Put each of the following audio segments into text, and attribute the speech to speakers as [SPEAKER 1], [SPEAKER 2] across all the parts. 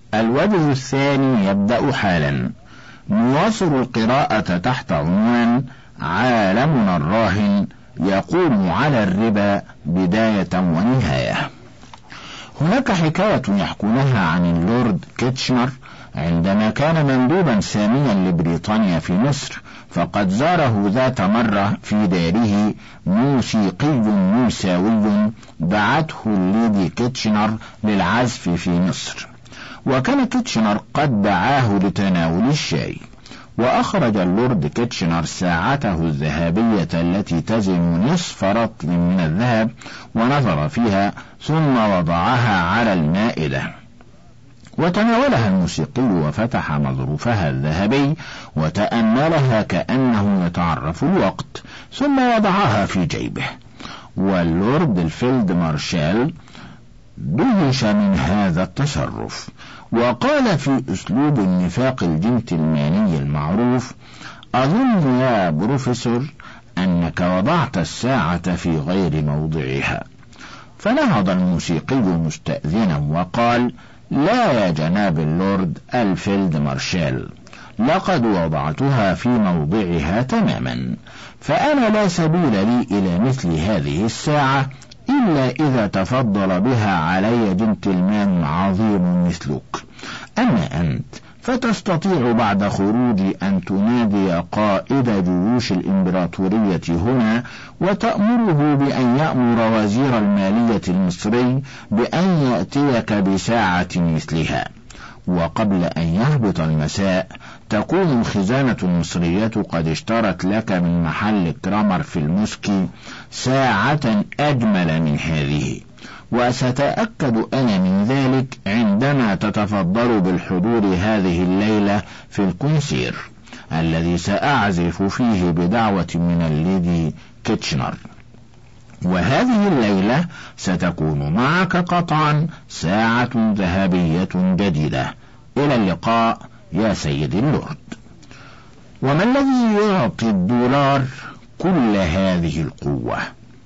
[SPEAKER 1] الوجه الثاني يبدأ حالا. نواصل القراءة تحت عنوان عالمنا الراهن يقوم على الربا بداية ونهاية. هناك حكاية يحكونها عن اللورد كيتشنر عندما كان مندوبا ساميا لبريطانيا في مصر، فقد زاره ذات مرة في داره موسيقي نمساوي دعته الليدي كيتشنر للعزف في مصر، وكان كيتشنر قد دعاه لتناول الشاي، وأخرج اللورد كيتشنر ساعته الذهبية التي تزن نصف رطل من الذهب ونظر فيها ثم وضعها على المائدة، وتناولها الموسيقي وفتح مظروفها الذهبي وتأملها كأنه يتعرف الوقت، ثم وضعها في جيبه. واللورد الفيلد مارشال دهش من هذا التصرف، وقال في أسلوب النفاق الجنتلماني المعروف: أظن يا بروفيسور أنك وضعت الساعة في غير موضعها. فنهض الموسيقي مستأذنا وقال: لا يا جناب اللورد الفيلد مارشال، لقد وضعتها في موضعها تماما، فأنا لا سبيل لي إلى مثل هذه الساعة إلا إذا تفضل بها علي جنتلمان عظيم مثلك. أما أنت فتستطيع بعد خروجي أن تنادي قائد جيوش الإمبراطورية هنا وتأمره بأن يأمر وزير المالية المصري بأن يأتيك بساعة مثلها، وقبل أن يهبط المساء تكون الخزانة المصرية قد اشترت لك من محل كرامر في المسكي ساعة أجمل من هذه، وستتأكد أنا من ذلك عندما تتفضل بالحضور هذه الليلة في الكونسير الذي سأعزف فيه بدعوة من الليدي كيتشنر، وهذه الليلة ستكون معك قطعا ساعة ذهبية جديدة. إلى اللقاء يا سيدي اللورد. وما الذي يعطي الدولار كل هذه القوة؟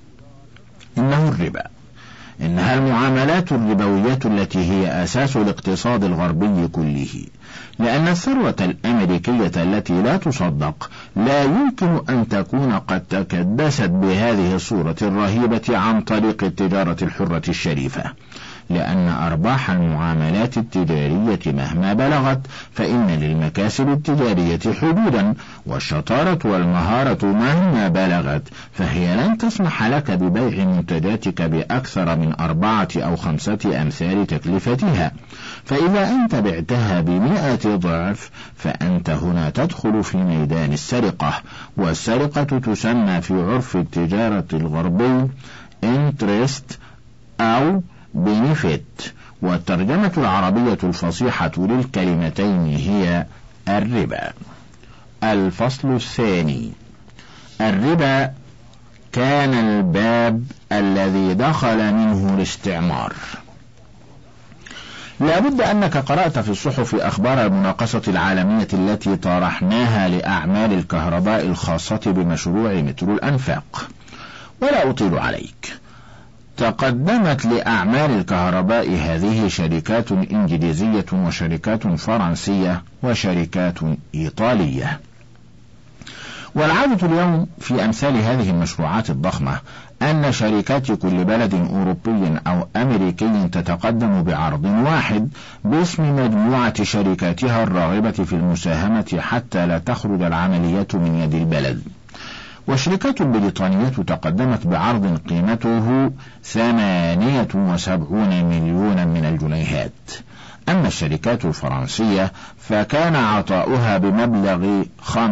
[SPEAKER 1] إنه الربا. إنها المعاملات الربوية التي هي أساس الاقتصاد الغربي كله، لأن الثروة الأمريكية التي لا تصدق لا يمكن أن تكون قد تكدست بهذه الصورة الرهيبة عن طريق التجارة الحرة الشريفة، لأن أرباح المعاملات التجارية مهما بلغت فإن للمكاسب التجارية حدودا، والشطارة والمهارة مهما بلغت فهي لن تسمح لك ببيع منتجاتك بأكثر من 4 أو 5 أمثال تكلفتها، فإذا أنت بعتها ب100 ضعف فأنت هنا تدخل في ميدان السرقة، والسرقة تسمى في عرف التجارة الغربي interest أو بنفت، والترجمة العربية الفصيحة للكلمتين هي الربا. الفصل الثاني. الربا كان الباب الذي دخل منه الاستعمار. لا بد أنك قرأت في الصحف أخبار المناقصة العالمية التي طرحناها لأعمال الكهرباء الخاصة بمشروع مترو الأنفاق، ولا أطيل عليك. تقدمت لأعمال الكهرباء هذه شركات إنجليزية وشركات فرنسية وشركات إيطالية، والعادة اليوم في أمثال هذه المشروعات الضخمة أن شركات كل بلد أوروبي أو أمريكي تتقدم بعرض واحد باسم مجموعة شركاتها الراغبة في المساهمة حتى لا تخرج العملية من يد البلد. والشركات البريطانية تقدمت بعرض قيمته 78 مليونا من الجنيهات، أما الشركات الفرنسية فكان عطاؤها بمبلغ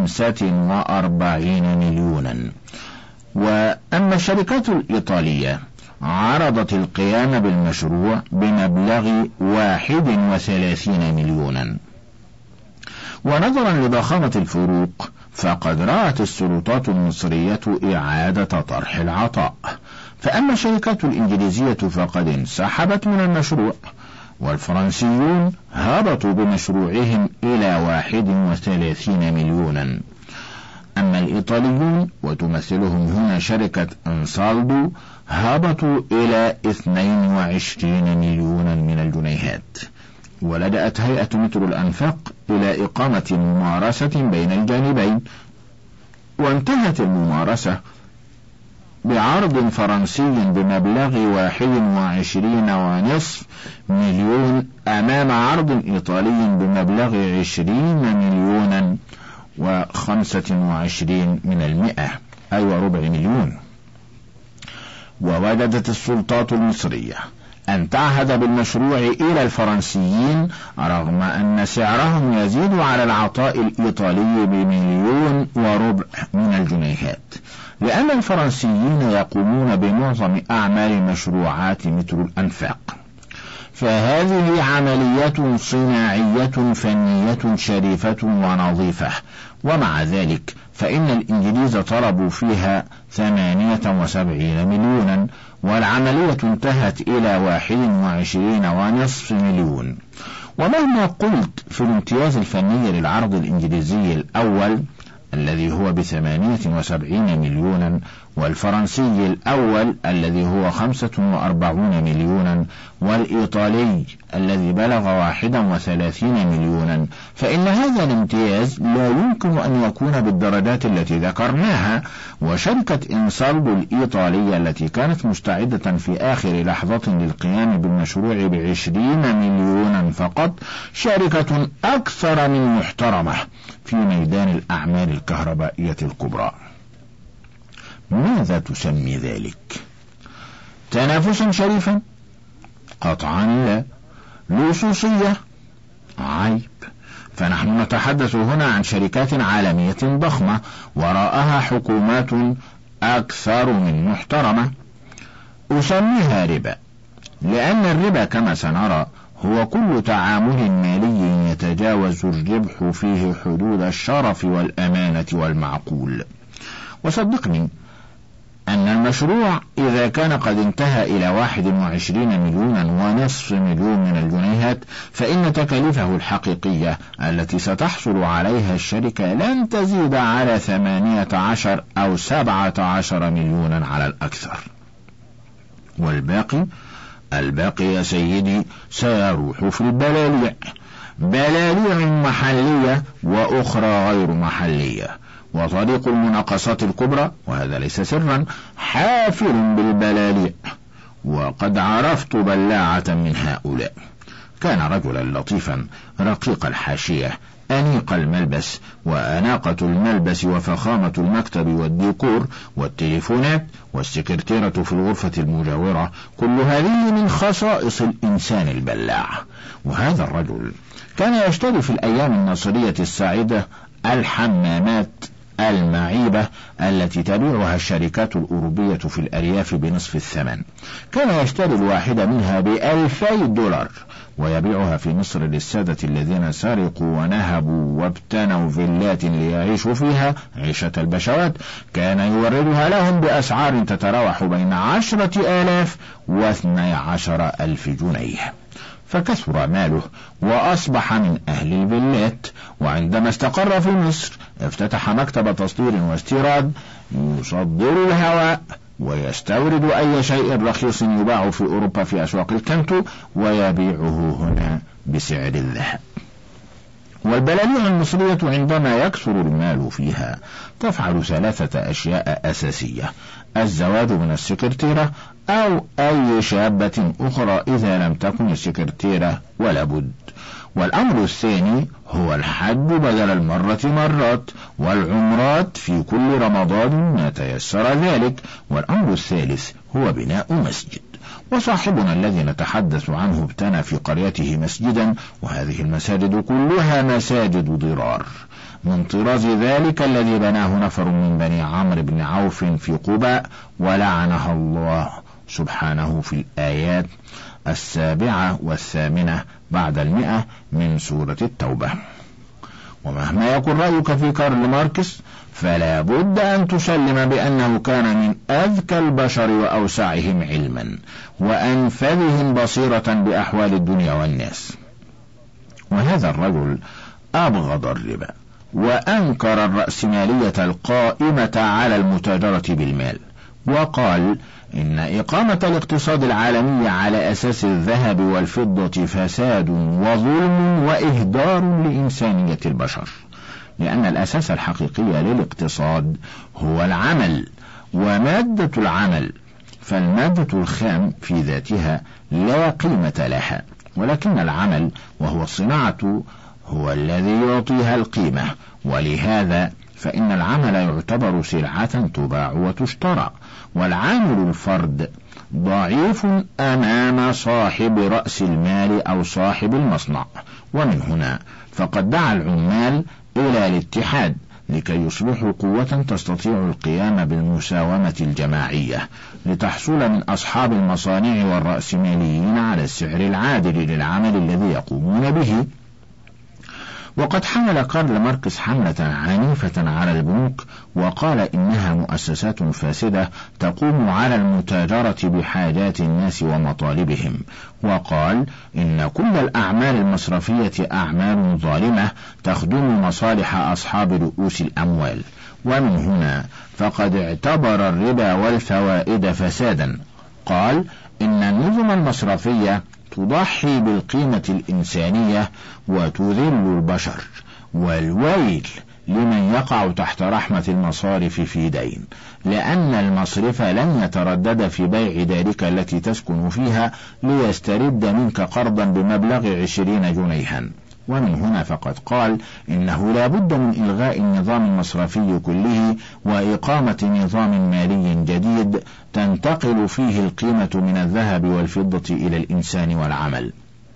[SPEAKER 1] 45 مليونا، وأما الشركات الإيطالية عرضت القيام بالمشروع بمبلغ 31 مليونا. ونظرا لضخامة الفروق فقد رأت السلطات المصرية إعادة طرح العطاء، فأما الشركات الإنجليزية فقد انسحبت من المشروع، والفرنسيون هبطوا بمشروعهم إلى 31 مليونا. أما الإيطاليون وتمثلهم هنا شركة أنسالدو هبطوا إلى 22 مليونا من الجنيهات. ولجأت هيئة مترو الأنفاق إلى إقامة ممارسة بين الجانبين، وانتهت الممارسة بعرض فرنسي بمبلغ 21.5 مليون أمام عرض إيطالي بمبلغ 20,025,100، أي ربع مليون. ووجدت السلطات المصرية أن تعهد بالمشروع إلى الفرنسيين رغم أن سعرهم يزيد على العطاء الإيطالي ب1,500,000 من الجنيهات، لأن الفرنسيين يقومون بمعظم أعمال مشروعات مترو الأنفاق. فهذه عملية صناعية فنية شريفة ونظيفة، ومع ذلك فإن الإنجليز طلبوا فيها 78 مليونا، والعملية انتهت إلى 21.5 مليون. ومهما قلت في الامتياز الفني للعرض الإنجليزي الأول الذي هو ب78 مليونا، والفرنسي الأول الذي هو 45 مليونا، والإيطالي الذي بلغ 31 مليونا، فإن هذا الامتياز لا يمكن أن يكون بالدرجات التي ذكرناها. وشركة إنسالدو الإيطالية التي كانت مستعدة في آخر لحظة للقيام بالمشروع ب20 مليونا فقط، شركة أكثر من محترمة في ميدان الأعمال الكهربائية الكبرى. ماذا تسمي ذلك؟ تنافسا شريفا؟ قطعا لا. لصوصية؟ عيب. فنحن نتحدث هنا عن شركات عالمية ضخمة وراءها حكومات أكثر من محترمة. أسميها ربا، لأن الربا كما سنرى هو كل تعامل مالي يتجاوز الربح فيه حدود الشرف والأمانة والمعقول. وصدقني أن المشروع إذا كان قد انتهى إلى 21.5 مليون من الجنيهات، فإن تكاليفه الحقيقية التي ستحصل عليها الشركة لن تزيد على 18 أو 17 مليونا على الأكثر. والباقي يا سيدي سيروح في البلاليع، بلاليع محلية وأخرى غير محلية. وطريق المناقصات الكبرى، وهذا ليس سرا، حافل بالبلاليع. وقد عرفت بلاعة من هؤلاء، كان رجلا لطيفا رقيق الحاشية أنيق الملبس، وأناقة الملبس وفخامة المكتب والديكور والتليفونات والسكرتيرة في الغرفة المجاورة، كل هذه من خصائص الإنسان البلاع. وهذا الرجل كان يشتري في الأيام الناصرية السعيدة الحمامات المعيبة التي تبيعها الشركات الأوروبية في الأرياف بنصف الثمن. كان يشتري الواحدة منها ب$2,000 ويبيعها في مصر للسادة الذين سرقوا ونهبوا وابتنوا فيلات ليعيشوا فيها عيشة البشوات. كان يوردها لهم بأسعار تتراوح بين 10,000 و12,000 جنيه. فكثر ماله وأصبح من أهل الفيلات. وعندما استقر في مصر افتتح مكتب تصدير واستيراد يصدر الهواء ويستورد أي شيء رخيص يباع في أوروبا في أسواق الكنتو ويبيعه هنا بسعر الذهب. والبلاليع المصرية عندما يكثر المال فيها تفعل 3 أشياء أساسية: الزواج من السكرتيرة أو أي شابة أخرى إذا لم تكن السكرتيرة ولا بد. والأمر الثاني هو الحج بدل المرة مرات، والعمرات في كل رمضان ما تيسر ذلك. والأمر الثالث هو بناء مسجد. وصاحبنا الذي نتحدث عنه ابتنى في قريته مسجدا، وهذه المساجد كلها مساجد ضرار من طراز ذلك الذي بناه نفر من بني عمرو بن عوف في قباء، ولعنها الله سبحانه في الآيات 7 و8 بعد 100 من سورة التوبة. ومهما يكن رأيك في كارل ماركس فلا بد أن تسلم بأنه كان من أذكى البشر وأوسعهم علما وأنفذهم بصيرة بأحوال الدنيا والناس. وهذا الرجل أبغض الربا وأنكر الرأسمالية القائمة على المتاجرة بالمال، وقال إن إقامة الاقتصاد العالمي على أساس الذهب والفضة فساد وظلم وإهدار لإنسانية البشر، لأن الأساس الحقيقي للاقتصاد هو العمل ومادة العمل، فالمادة الخام في ذاتها لا قيمة لها، ولكن العمل وهو الصناعة هو الذي يعطيها القيمة، ولهذا فإن العمل يعتبر سلعة تباع وتشترى، والعامل الفرد ضعيف أمام صاحب رأس المال أو صاحب المصنع. ومن هنا فقد دعا العمال إلى الاتحاد لكي يصبحوا قوة تستطيع القيام بالمساومة الجماعية، لتحصل من أصحاب المصانع والرأسماليين على السعر العادل للعمل الذي يقومون به. وقد حمل كارل ماركس حملة عنيفة على البنوك، وقال إنها مؤسسات فاسدة تقوم على المتاجرة بحاجات الناس ومطالبهم، وقال إن كل الأعمال المصرفية أعمال ظالمة تخدم مصالح أصحاب رؤوس الأموال. ومن هنا فقد اعتبر الربا والفوائد فسادا، قال إن النظم المصرفية تضحي بالقيمة الإنسانية وتذل البشر، والويل لمن يقع تحت رحمة المصارف في دين، لأن المصرف لن يتردد في بيع دارك التي تسكن فيها ليسترد منك قرضا بمبلغ 20 جنيها. ومن هنا فقد قال إنه لا بد من إلغاء النظام المصرفي كله وإقامة نظام مالي جديد تنتقل فيه القيمة من الذهب والفضة إلى الإنسان والعمل.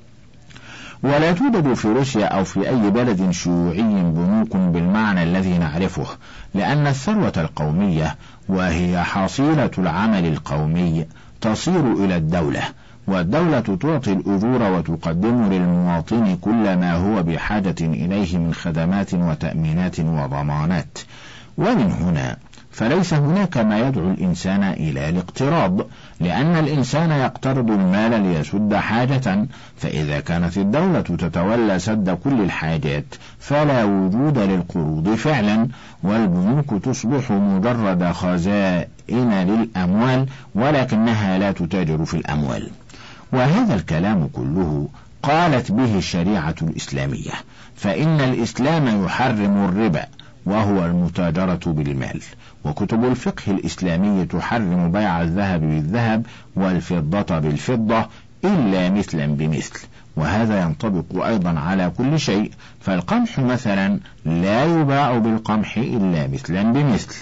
[SPEAKER 1] ولا توجد في روسيا أو في أي بلد شيوعي بنوك بالمعنى الذي نعرفه، لأن الثروة القومية وهي حصيلة العمل القومي تصير إلى الدولة، والدولة تعطي الأجور وتقدم للمواطن كل ما هو بحاجة إليه من خدمات وتأمينات وضمانات. ومن هنا فليس هناك ما يدعو الإنسان إلى الاقتراض، لأن الإنسان يقترض المال ليسد حاجة، فإذا كانت الدولة تتولى سد كل الحاجات فلا وجود للقروض فعلا، والبنوك تصبح مجرد خزائن للأموال ولكنها لا تتاجر في الأموال. وهذا الكلام كله قالت به الشريعة الإسلامية، فإن الإسلام يحرم الربا وهو المتاجرة بالمال، وكتب الفقه الإسلامي تحرم بيع الذهب بالذهب والفضة بالفضة إلا مثلا بمثل، وهذا ينطبق أيضا على كل شيء، فالقمح مثلا لا يباع بالقمح إلا مثلا بمثل.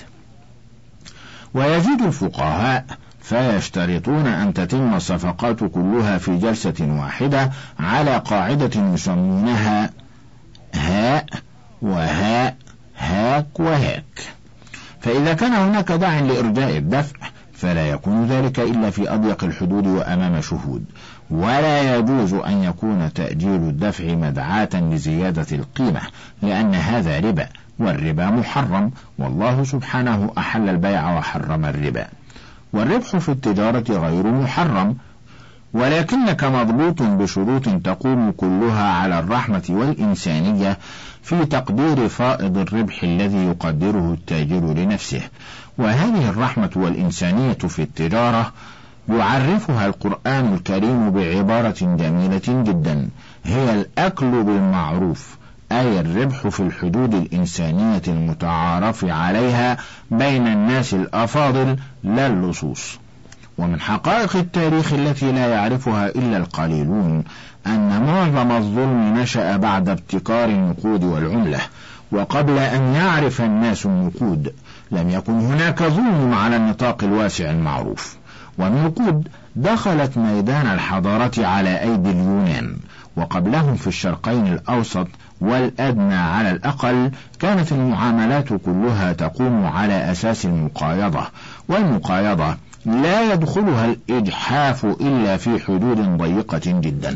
[SPEAKER 1] ويزيد الفقهاء فيشترطون أن تتم الصفقات كلها في جلسة واحدة على قاعدة يسمونها هاء وهاء هاك وهاك، فإذا كان هناك داع لإرجاء الدفع فلا يكون ذلك إلا في أضيق الحدود وأمام شهود، ولا يجوز أن يكون تأجيل الدفع مدعاة لزيادة القيمة، لأن هذا ربا، والربا محرم، والله سبحانه أحل البيع وحرم الربا. والربح في التجارة غير محرم، ولكنك مضبوط بشروط تقوم كلها على الرحمة والإنسانية في تقدير فائض الربح الذي يقدره التاجر لنفسه. وهذه الرحمة والإنسانية في التجارة يعرفها القرآن الكريم بعبارة جميلة جدا، هي الأكل بالمعروف، أي الربح في الحدود الإنسانية المتعارف عليها بين الناس الأفاضل لا اللصوص. ومن حقائق التاريخ التي لا يعرفها إلا القليلون أن معظم الظلم نشأ بعد ابتكار النقود والعملة، وقبل أن يعرف الناس النقود لم يكن هناك ظلم على النطاق الواسع المعروف، والنقود دخلت ميدان الحضارة على أيدي اليونان، وقبلهم في الشرقين الأوسط والأدنى على الأقل كانت المعاملات كلها تقوم على أساس المقايضة، والمقايضة لا يدخلها الإجحاف إلا في حدود ضيقة جدا.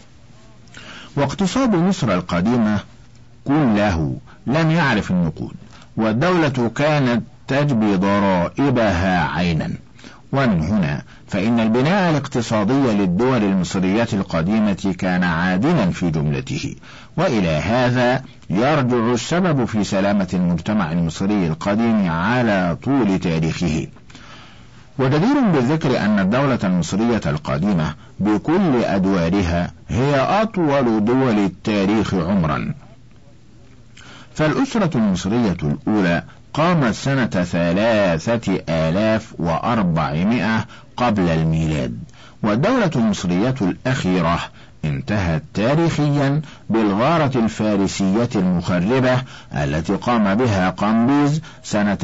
[SPEAKER 1] واقتصاد مصر القديمة كله لم يعرف النقود، والدولة كانت تجبي ضرائبها عينا. ومن هنا فإن البناء الاقتصادي للدول المصرية القديمة كان عادلا في جملته، وإلى هذا يرجع السبب في سلامة المجتمع المصري القديم على طول تاريخه. وجدير بالذكر أن الدولة المصرية القديمة بكل أدوارها هي أطول دول التاريخ عمرا، فالأسرة المصرية الأولى قامت سنة 3400 قبل الميلاد، والدولة المصرية الأخيرة انتهت تاريخيا بالغارة الفارسية المخربة التي قام بها قمبيز سنة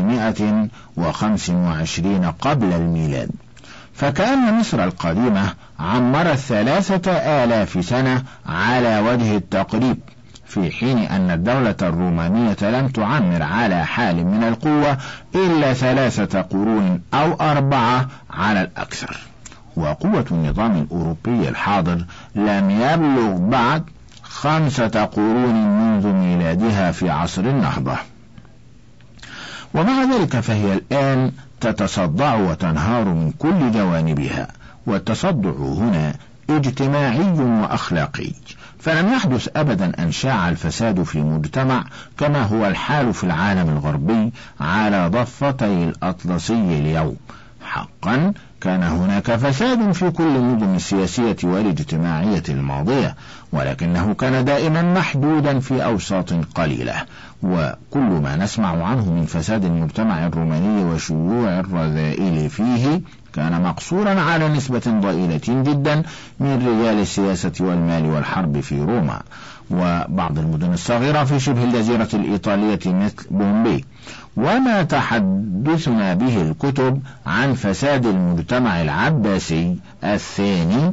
[SPEAKER 1] 525 قبل الميلاد، فكأن مصر القديمة عمرت 3000 سنة على وجه التقريب، في حين أن الدولة الرومانية لم تعمر على حال من القوة إلا 3 قرون أو 4 على الأكثر، وقوة النظام الأوروبي الحاضر لم يبلغ بعد 5 قرون منذ ميلادها في عصر النهضة. ومع ذلك فهي الآن تتصدع وتنهار من كل جوانبها، والتصدع هنا اجتماعي وأخلاقي، فلم يحدث أبدا أن شاع الفساد في مجتمع كما هو الحال في العالم الغربي على ضفتي الأطلسي اليوم. حقا كان هناك فساد في كل النظم السياسية والاجتماعية الماضية، ولكنه كان دائما محدودا في أوساط قليلة، وكل ما نسمع عنه من فساد المجتمع الروماني وشيوع الرذائل فيه كان مقصورا على نسبة ضئيلة جدا من رجال السياسة والمال والحرب في روما وبعض المدن الصغيرة في شبه الجزيرة الإيطالية مثل بومبي. وما تحدثنا به الكتب عن فساد المجتمع العباسي الثاني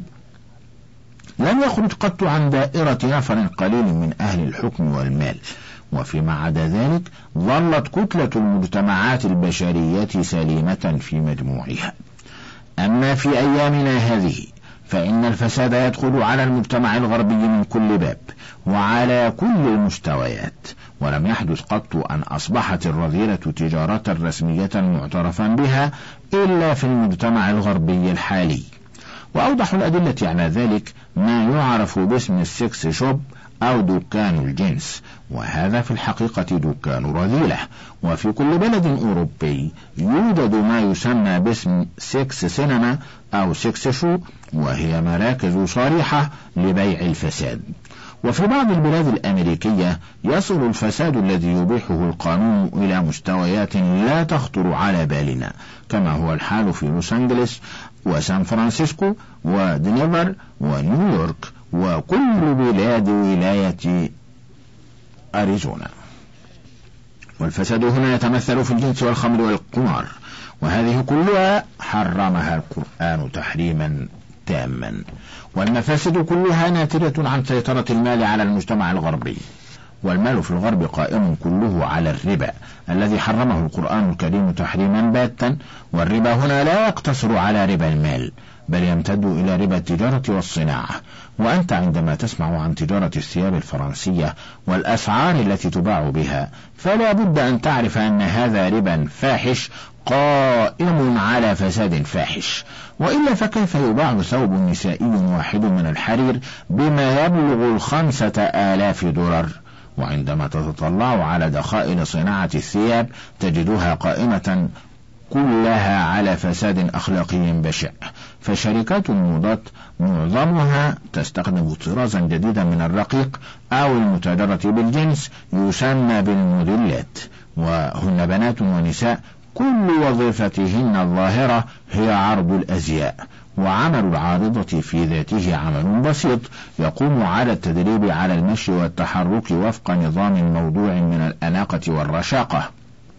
[SPEAKER 1] لم يخرج قط عن دائرة نفر قليل من أهل الحكم والمال، وفيما عدا ذلك ظلت كتلة المجتمعات البشرية سليمة في مجموعها. أما في أيامنا هذه فإن الفساد يدخل على المجتمع الغربي من كل باب وعلى كل المستويات، ولم يحدث قط أن أصبحت الرذيلة تجارة رسمية معترفا بها إلا في المجتمع الغربي الحالي. وأوضح الأدلة على ذلك ما يعرف باسم السكس شوب أو دكان الجنس، وهذا في الحقيقة دكان رذيلة. وفي كل بلد أوروبي يوجد ما يسمى باسم سكس سينما أو سكس شو، وهي مراكز صريحة لبيع الفساد. وفي بعض البلاد الأمريكية يصل الفساد الذي يبيحه القانون إلى مستويات لا تخطر على بالنا، كما هو الحال في لوس أنجلوس وسان فرانسيسكو ودنفر ونيويورك وكل بلاد ولاية أريزونا. والفساد هنا يتمثل في الجنس والخمر والقمار، وهذه كلها حرمها القرآن تحريما تاما. والمفاسد كلها ناتجة عن سيطرة المال على المجتمع الغربي، والمال في الغرب قائم كله على الربا الذي حرمه القرآن الكريم تحريما باتا. والربا هنا لا يقتصر على ربا المال، بل يمتد إلى ربا التجارة والصناعة. وأنت عندما تسمع عن تجارة الثياب الفرنسية والأسعار التي تباع بها فلا بد أن تعرف أن هذا ربا فاحش قائم على فساد فاحش، وإلا فكيف يباع ثوب نسائي واحد من الحرير بما يبلغ 5000 دولار؟ وعندما تتطلع على دخائل صناعة الثياب تجدها قائمة كلها على فساد أخلاقي بشع. فشركات الموضات معظمها تستخدم طرازا جديدا من الرقيق أو المتاجرة بالجنس يسمى بالموديلات، وهن بنات ونساء كل وظيفتهن الظاهرة هي عرض الأزياء. وعمل العارضة في ذاته عمل بسيط يقوم على التدريب على المشي والتحرك وفق نظام موضوع من الأناقة والرشاقة.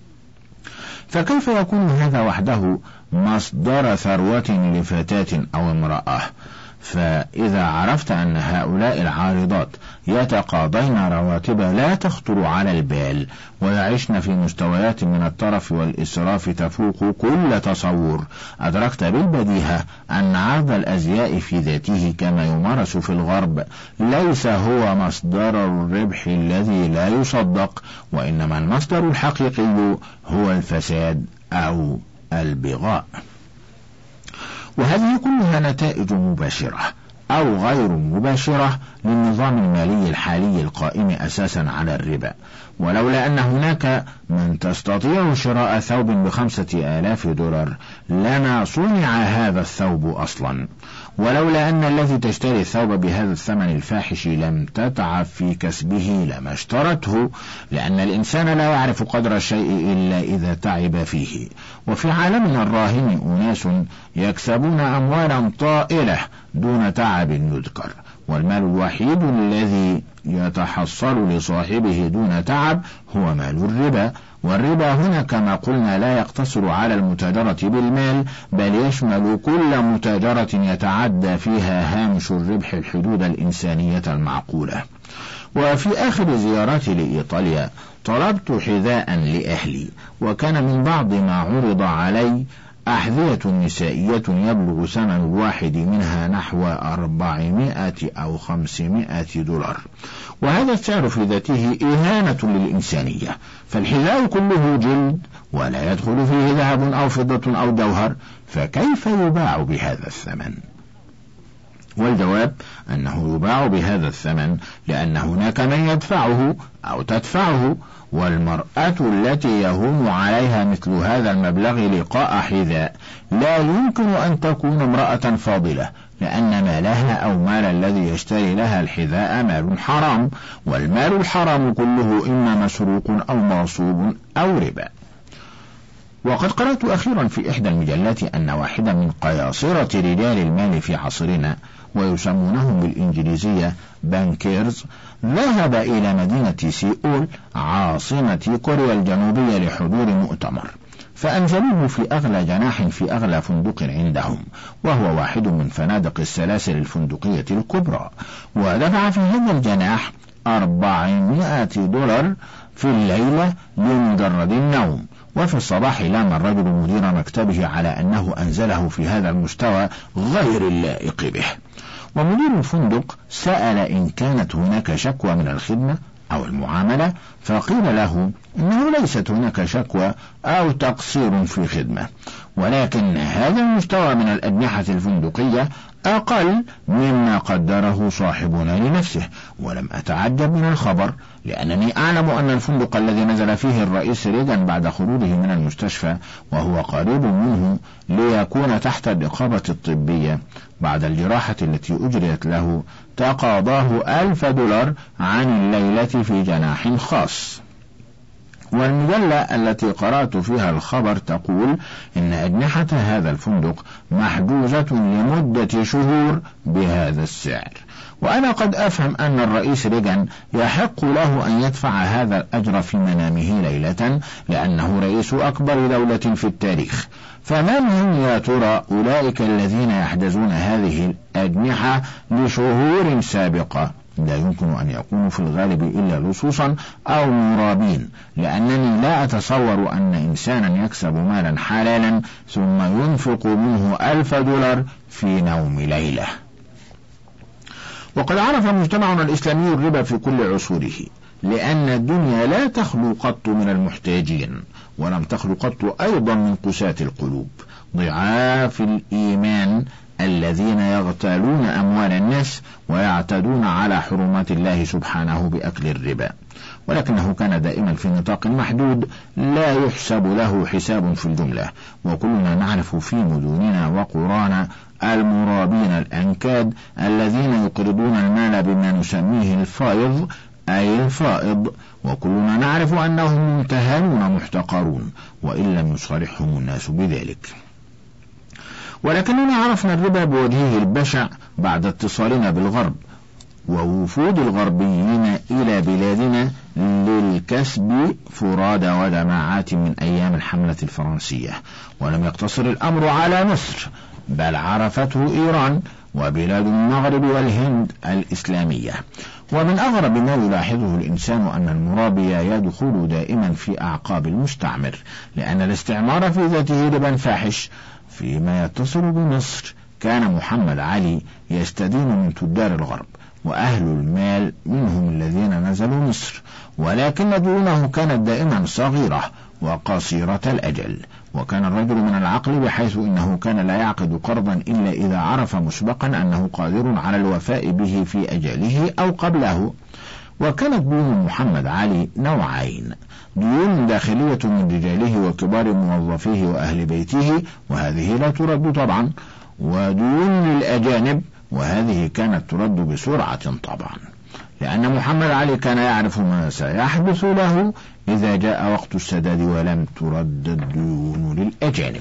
[SPEAKER 1] فكيف يكون هذا وحده مصدر ثروة لفتاة أو امرأة؟ فإذا عرفت أن هؤلاء العارضات يتقاضين رواتب لا تخطر على البال ويعيشن في مستويات من الترف والإسراف تفوق كل تصور، أدركت بالبديهة أن عرض الأزياء في ذاته كما يمارس في الغرب ليس هو مصدر الربح الذي لا يصدق، وإنما المصدر الحقيقي هو الفساد أو البغاء. وهذه كلها نتائج مباشرة أو غير مباشرة للنظام المالي الحالي القائم أساسا على الربا، ولولا أن هناك من تستطيع شراء ثوب $5,000 لما صنع هذا الثوب أصلا، ولولا أن التي تشتري الثوب بهذا الثمن الفاحش لم تتعب في كسبه لما اشترته، لأن الإنسان لا يعرف قدر الشيء إلا إذا تعب فيه. وفي عالمنا الراهن أناس يكسبون أموالا طائلة دون تعب يذكر، والمال الوحيد الذي يتحصل لصاحبه دون تعب هو مال الربا. والربا هنا كما قلنا لا يقتصر على المتاجرة بالمال، بل يشمل كل متاجرة يتعدى فيها هامش الربح الحدود الإنسانية المعقولة. وفي آخر زيارتي لإيطاليا طلبت حذاء لأهلي، وكان من بعض ما عرض علي أحذية نسائية يبلغ ثمن الواحد منها نحو 400 أو 500 دولار، وهذا السعر في ذاته إهانة للإنسانية، فالحذاء كله جلد ولا يدخل فيه ذهب أو فضة أو جوهر، فكيف يباع بهذا الثمن؟ والجواب أنه يباع بهذا الثمن لأن هناك من يدفعه أو تدفعه، والمرأة التي يهون عليها مثل هذا المبلغ لقاء حذاء لا يمكن أن تكون امرأة فاضلة، لأن مالها أو مال الذي يشتري لها الحذاء مال حرام، والمال الحرام كله إما مسروق أو مغصوب أو ربا. وقد قرأت أخيرا في إحدى المجلات أن واحدا من قياصرة رجال المال في عصرنا، ويسمونهم بالإنجليزية بانكيرز، ذهب إلى مدينة سيئول عاصمة كوريا الجنوبية لحضور مؤتمر، فأنزلوه في أغلى جناح في أغلى فندق عندهم، وهو واحد من فنادق السلاسل الفندقية الكبرى، ودفع في هذا الجناح $400 في الليلة لمجرد النوم. وفي الصباح لام الرجل مدير مكتبه على أنه أنزله في هذا المستوى غير اللائق به، ومدير الفندق سأل إن كانت هناك شكوى من الخدمة أو المعاملة، فقيل له إنه ليست هناك شكوى أو تقصير في خدمة، ولكن هذا المستوى من الأجنحة الفندقية أقل مما قدره صاحبنا لنفسه. ولم أتعجب من الخبر، لأنني أعلم أن الفندق الذي نزل فيه الرئيس ريغان بعد خروجه من المستشفى وهو قريب منه ليكون تحت الرقابة الطبية بعد الجراحة التي أجريت له، تقاضاه $1000 عن الليلة في جناح خاص. والمجلة التي قرأت فيها الخبر تقول إن أجنحة هذا الفندق محجوزة لمدة شهور بهذا السعر. وأنا قد أفهم أن الرئيس ريغان يحق له أن يدفع هذا الأجر في منامه ليلة، لأنه رئيس أكبر دولة في التاريخ. فمن هم يا ترى أولئك الذين يحجزون هذه الأجنحة لشهور سابقة؟ لا يمكن أن يكونوا في الغالب إلا لصوصا أو مرابين، لأنني لا أتصور أن إنسانا يكسب مالا حلالا ثم ينفق منه $1000 في نوم ليلة. وقد عرف مجتمعنا الإسلامي الربا في كل عصوره، لأن الدنيا لا تخلو قط من المحتاجين، ولم تخلو قط أيضا من قساة القلوب ضعاف الإيمان الذين يغتالون أموال الناس ويعتدون على حرمات الله سبحانه بأكل الربا، ولكنه كان دائما في نطاق محدود لا يحسب له حساب في الجملة. وكلنا نعرف في مدننا وقرانا المرابين الأنكاد الذين يقرضون المال بما نسميه الفائض أي الفائض، وكلنا نعرف أنهم ممتهنون محتقرون وإن لم يصرحهم الناس بذلك. ولكننا عرفنا الربا بوجهه البشع بعد اتصالنا بالغرب ووفود الغربيين إلى بلادنا للكسب فرادى وجماعات من أيام الحملة الفرنسية. ولم يقتصر الأمر على مصر، بل عرفته إيران وبلاد المغرب والهند الإسلامية. ومن أغرب ما يلاحظه الإنسان أن المرابي يدخل دائما في أعقاب المستعمر، لأن الاستعمار في ذاته ربا فاحش. فيما يتصل بمصر كان محمد علي يستدين من تجار الغرب وأهل المال منهم الذين نزلوا مصر، ولكن ديونه كانت دائما صغيرة وقصيرة الأجل، وكان الرجل من العقل بحيث إنه كان لا يعقد قرضا إلا إذا عرف مسبقا أنه قادر على الوفاء به في أجله أو قبله. وكانت ديون محمد علي نوعين: ديون داخلية من رجاله وكبار موظفيه وأهل بيته، وهذه لا ترد طبعا، وديون للأجانب، وهذه كانت ترد بسرعة طبعا، لأن محمد علي كان يعرف ما سيحدث له إذا جاء وقت السداد ولم ترد الديون للأجانب.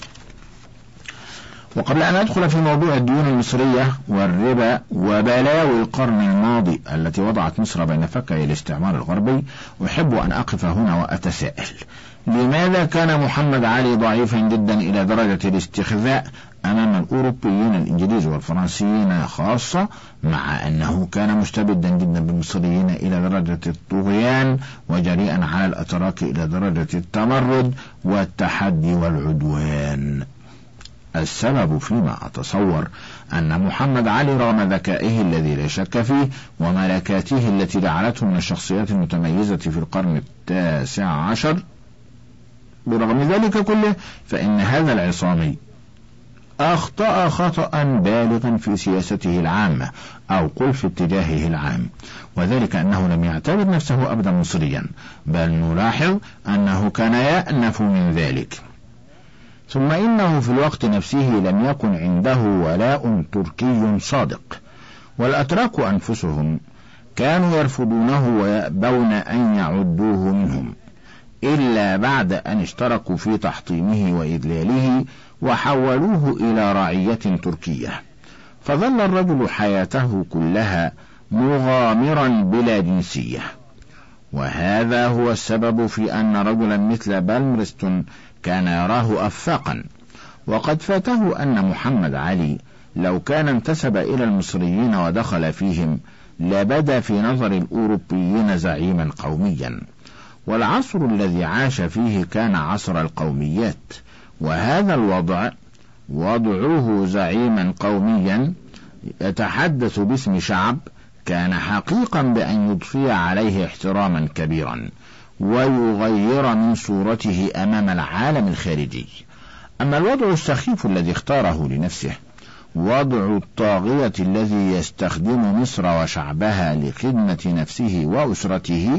[SPEAKER 1] وقبل أن أدخل في موضوع الديون المصرية والربا وبلاوي القرن الماضي التي وضعت مصر بين فكي الاستعمار الغربي، أحب أن أقف هنا وأتساءل: لماذا كان محمد علي ضعيفا جدا إلى درجة الاستخفاء أمام الأوروبيين الإنجليز والفرنسيين خاصة، مع أنه كان مستبدا جدا بالمصريين إلى درجة الطغيان، وجريئا على الأتراك إلى درجة التمرد والتحدي والعدوان؟ السبب فيما أتصور أن محمد علي رغم ذكائه الذي لا شك فيه وملكاته التي جعلته من الشخصيات المتميزة في القرن 19، برغم ذلك كله فإن هذا العصامي أخطأ خطأ بالغا في سياسته العامة، أو قل في اتجاهه العام، وذلك أنه لم يعتبر نفسه أبدا مصريا، بل نلاحظ أنه كان يأنف من ذلك. ثم إنه في الوقت نفسه لم يكن عنده ولاء تركي صادق، والأتراك أنفسهم كانوا يرفضونه ويأبون أن يعدوه منهم، إلا بعد أن اشتركوا في تحطيمه وإذلاله وحولوه إلى رعية تركية. فظل الرجل حياته كلها مغامرا بلا جنسية، وهذا هو السبب في أن رجلا مثل بالمرستون كان يراه أفاقا. وقد فاته أن محمد علي لو كان انتسب إلى المصريين ودخل فيهم لبدا في نظر الأوروبيين زعيما قوميا، والعصر الذي عاش فيه كان عصر القوميات، وهذا الوضع وضعه زعيما قوميا يتحدث باسم شعب كان حقيقا بأن يضفي عليه احتراما كبيرا ويغير من صورته أمام العالم الخارجي. أما الوضع السخيف الذي اختاره لنفسه، وضع الطاغية الذي يستخدم مصر وشعبها لخدمة نفسه وأسرته،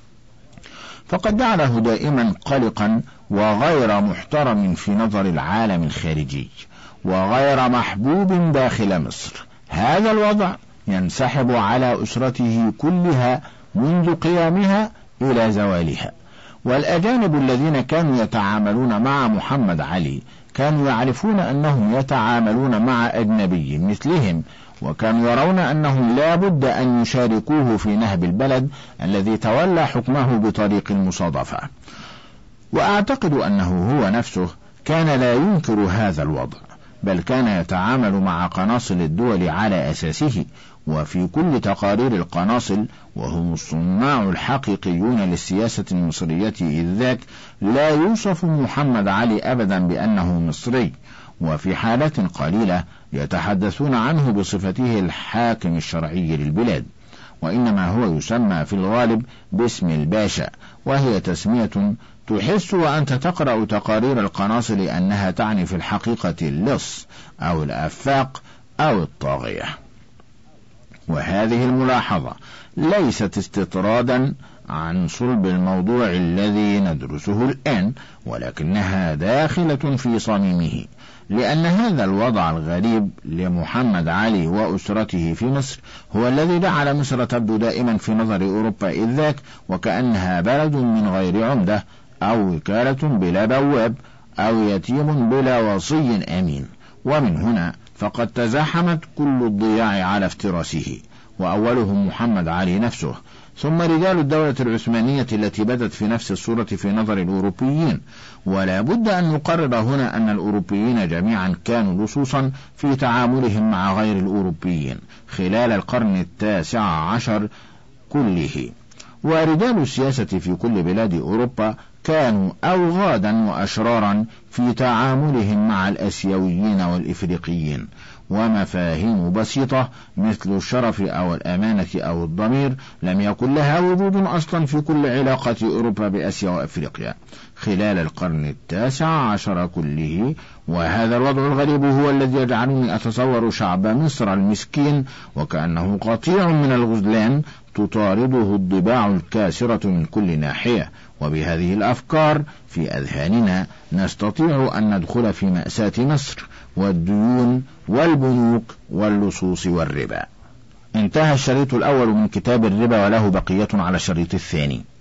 [SPEAKER 1] فقد جعله دائما قلقا وغير محترم في نظر العالم الخارجي، وغير محبوب داخل مصر. هذا الوضع ينسحب على أسرته كلها منذ قيامها إلى زوالها، والأجانب الذين كانوا يتعاملون مع محمد علي كانوا يعرفون أنهم يتعاملون مع أجنبي مثلهم، وكانوا يرون أنهم لا بد أن يشاركوه في نهب البلد الذي تولى حكمه بطريق المصادفة. وأعتقد أنه هو نفسه كان لا ينكر هذا الوضع، بل كان يتعامل مع قناصل الدول على أساسه. وفي كل تقارير القناصل، وهم الصناع الحقيقيون للسياسة المصرية إذ ذاك، لا يوصف محمد علي أبدا بأنه مصري، وفي حالات قليلة يتحدثون عنه بصفته الحاكم الشرعي للبلاد، وإنما هو يسمى في الغالب باسم الباشا، وهي تسمية تحس وأنت تقرأ تقارير القناصل أنها تعني في الحقيقة اللص أو الأفاق أو الطاغية. وهذه الملاحظة ليست استطرادا عن صلب الموضوع الذي ندرسه الآن، ولكنها داخلة في صميمه، لأن هذا الوضع الغريب لمحمد علي وأسرته في مصر هو الذي جعل مصر تبدو دائما في نظر أوروبا إذ ذاك وكأنها بلد من غير عمدة، أو وكالة بلا بواب، أو يتيم بلا وصي أمين. ومن هنا فقد تزاحمت كل الضياع على افتراسه، وأولهم محمد علي نفسه، ثم رجال الدولة العثمانية التي بدت في نفس الصورة في نظر الأوروبيين. ولا بد أن نقرر هنا أن الأوروبيين جميعا كانوا لصوصا في تعاملهم مع غير الأوروبيين خلال القرن 19 كله، ورجال السياسة في كل بلاد أوروبا كانوا أوغادا وأشرارا في تعاملهم مع الآسيويين والإفريقيين، ومفاهيم بسيطة مثل الشرف أو الأمانة أو الضمير لم يكن لها وجود أصلا في كل علاقة أوروبا بآسيا وأفريقيا، خلال القرن 19 كله، وهذا الوضع الغريب هو الذي يجعلني أتصور شعب مصر المسكين وكأنه قطيع من الغزلان تطارده الضباع الكاسرة من كل ناحية. وبهذه الأفكار في أذهاننا نستطيع أن ندخل في مأساة مصر والديون والبنوك واللصوص والربا. انتهى الشريط الأول من كتاب الربا، وله بقية على الشريط الثاني.